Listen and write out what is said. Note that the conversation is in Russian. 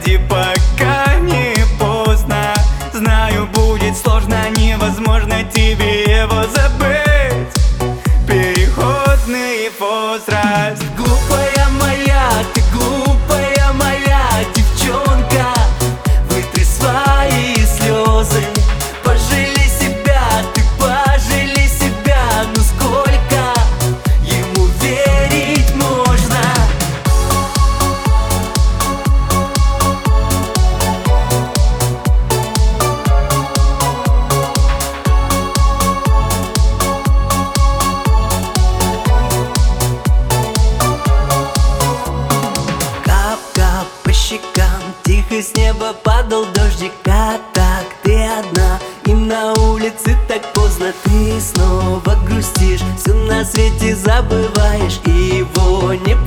Уходи, пока не поздно. Знаю, будет сложно, невозможно тебе его забыть. Переходный возраст. Глупая моя, ты глупая моя девчонка. Вытри свои слезы, пожалей себя, ты пожалей себя. Ну сколько ему верить можно? Кап-кап по щекам, тихо с неба падал дождик. А так ты одна, и на улице так поздно. Ты снова грустишь, все на свете забываешь, и его не